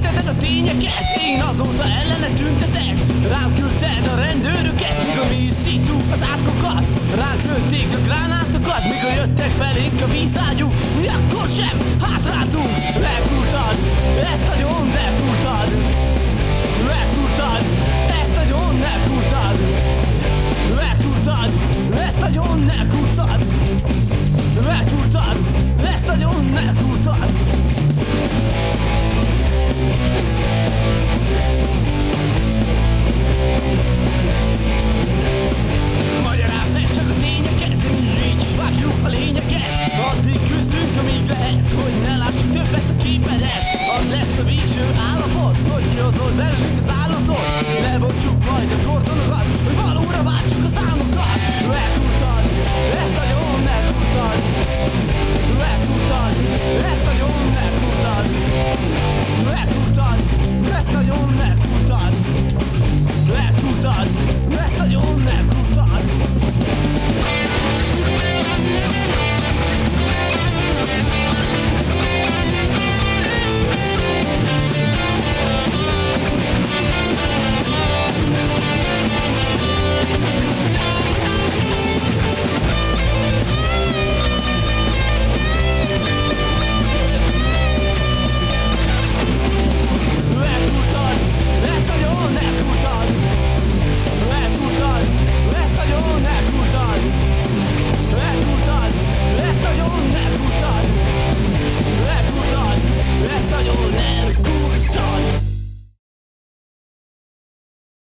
Elrejtetted a tényeket, én azóta ellene tüntetek. Rám küldted a rendőröket, míg a mi is szíttuk az átkokat. Ránk lőtték a gránátokat, mikor jöttek belénk a vízágyú. Mi akkor sem hátráltunk. Elkúrtad, ezt nagyon elkúrtad. Elkúrtad, ezt nagyon elkúrtad. Elkúrtad, ezt nagyon elkúrtad. Elkúrtad, ezt nagyon elkúrtad. Magyarázd meg csak a tényeket, de mi így is vágjuk a lényeket. Addig küzdünk, amíg lehet, hogy ne lássuk többet a képedet. Az lesz a végső állapot, hogy kihozol belőlünk